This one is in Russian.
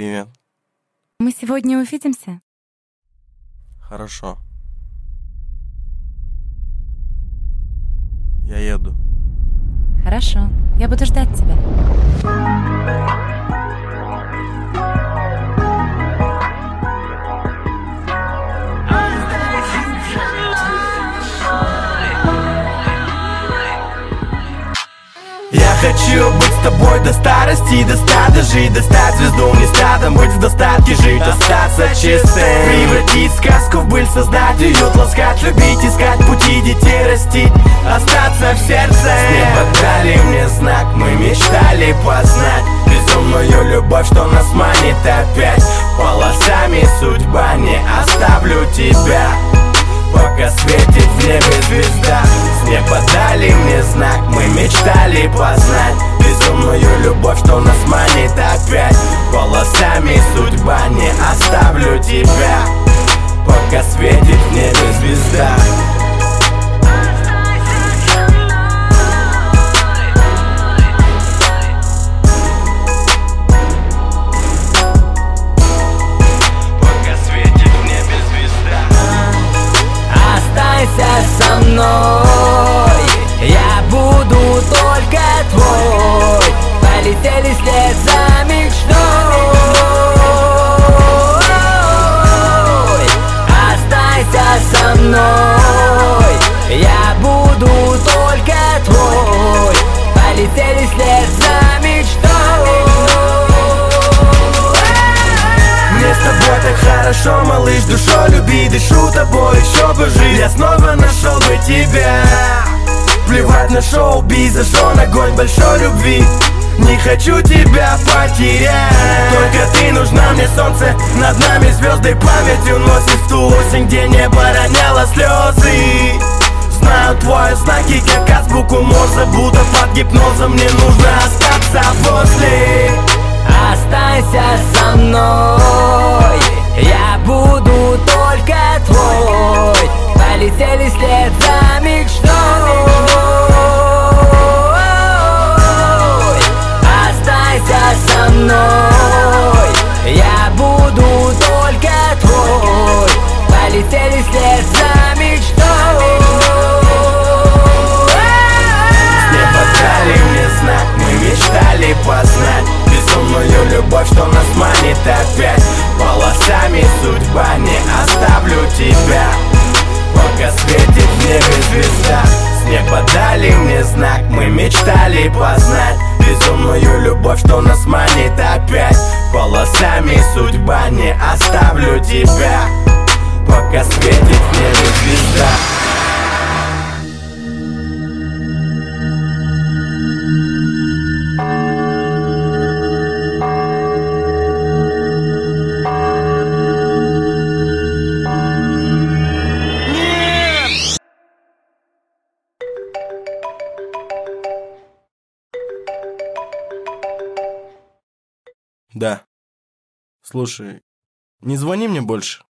Привет. Мы сегодня увидимся? Хорошо. Я еду. Хорошо, я буду ждать тебя. Я хочу быть с тобой до старости, до ста дожить, достать звезду не стадом, быть в достатке, жить, остаться чистым, превратить сказку в быль, создать уют, ласкать, любить, искать пути, детей растить, остаться в сердце. С неба дали мне знак, мы мечтали познать безумную любовь, что нас манит опять полосами судьба, не оставлю тебя, пока светит в небе звезда. С неба дали мне знак, мы мечтали познать безумную любовь, что нас манит опять полосами судьба, не оставлю тебя, пока светит в небе звезда. Останься со мной, я буду только твой. Полетели вслед за мечтой. Останься со мной, я буду только твой. Полетели вслед за мечтой. Мне с тобой так хорошо, малыш, душой люби, дышу тобой, еще бы жить. Я снова нашел бы тебя. Плевать на шоу-биз, зажжен огонь большой любви. Не хочу тебя потерять. Только ты нужна мне, солнце над нами, звезды память уносит в ту осень, где небо роняло слезы. Знаю твои знаки, как азбуку Морзе, будто под гипнозом мне нужно остаться возле. Останься со мной, я буду только твой. Полетели вслед за мечтой. Останься со мной, я буду только твой. Полетели вслед за мечтой. С неба дали мне знак, мы мечтали познать безумную любовь, что нас манит опять полосами судьба, не оставлю тебя, пока светит в небе звезда. С неба дали мне знак, мы мечтали познать безумную любовь, что нас манит опять полосами судьба, не оставлю тебя, пока светит в небе звезда. Да. Слушай, не звони мне больше.